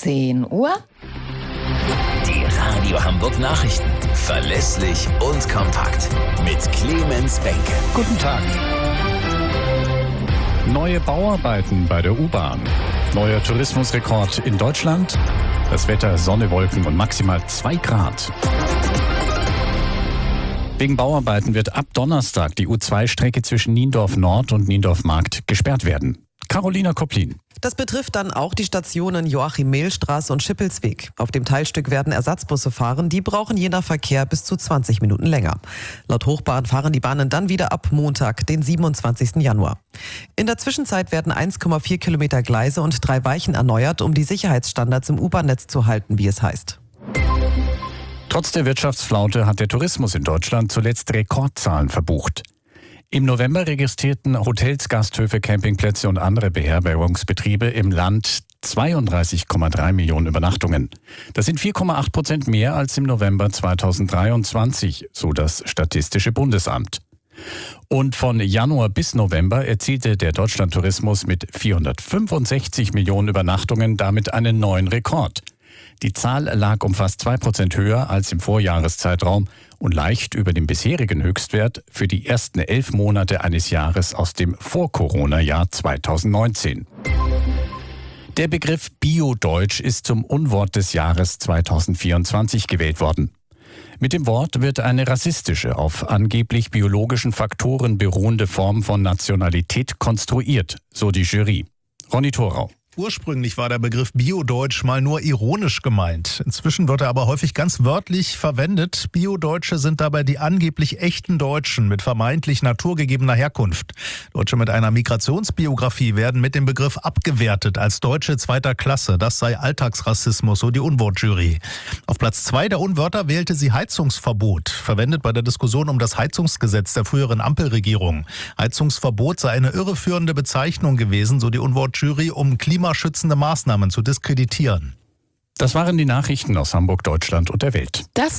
10 Uhr. Die Radio Hamburg Nachrichten. Verlässlich und kompakt. Mit Clemens Benke. Guten Tag. Neue Bauarbeiten bei der U-Bahn. Neuer Tourismusrekord in Deutschland. Das Wetter, Sonne, Wolken und maximal 2 Grad. Wegen Bauarbeiten wird ab Donnerstag die U2-Strecke zwischen Niendorf Nord und Niendorf Markt gesperrt werden. Carolina Koplin. Das betrifft dann auch die Stationen Joachim-Mehl-Straße und Schippelsweg. Auf dem Teilstück werden Ersatzbusse fahren. Die brauchen je nach Verkehr bis zu 20 Minuten länger. Laut Hochbahn fahren die Bahnen dann wieder ab Montag, den 27. Januar. In der Zwischenzeit werden 1,4 Kilometer Gleise und 3 Weichen erneuert, um die Sicherheitsstandards im U-Bahn-Netz zu halten, wie es heißt. Trotz der Wirtschaftsflaute hat der Tourismus in Deutschland zuletzt Rekordzahlen verbucht. Im November registrierten Hotels, Gasthöfe, Campingplätze und andere Beherbergungsbetriebe im Land 32,3 Millionen Übernachtungen. Das sind 4,8% mehr als im November 2023, so das Statistische Bundesamt. Und von Januar bis November erzielte der Deutschlandtourismus mit 465 Millionen Übernachtungen damit einen neuen Rekord. Die Zahl lag um fast 2% höher als im Vorjahreszeitraum und leicht über dem bisherigen Höchstwert für die ersten 11 Monate eines Jahres aus dem Vor-Corona-Jahr 2019. Der Begriff Bio-Deutsch ist zum Unwort des Jahres 2024 gewählt worden. Mit dem Wort wird eine rassistische, auf angeblich biologischen Faktoren beruhende Form von Nationalität konstruiert, so die Jury. Ronny Thorau. Ursprünglich war der Begriff Bio-Deutsch mal nur ironisch gemeint. Inzwischen wird er aber häufig ganz wörtlich verwendet. Bio-Deutsche sind dabei die angeblich echten Deutschen mit vermeintlich naturgegebener Herkunft. Deutsche mit einer Migrationsbiografie werden mit dem Begriff abgewertet als Deutsche zweiter Klasse. Das sei Alltagsrassismus, so die Unwortjury. Auf Platz 2 der Unwörter wählte sie Heizungsverbot, verwendet bei der Diskussion um das Heizungsgesetz der früheren Ampelregierung. Heizungsverbot sei eine irreführende Bezeichnung gewesen, so die Unwortjury, um klimaschützende Maßnahmen zu diskreditieren. Das waren die Nachrichten aus Hamburg, Deutschland und der Welt. Das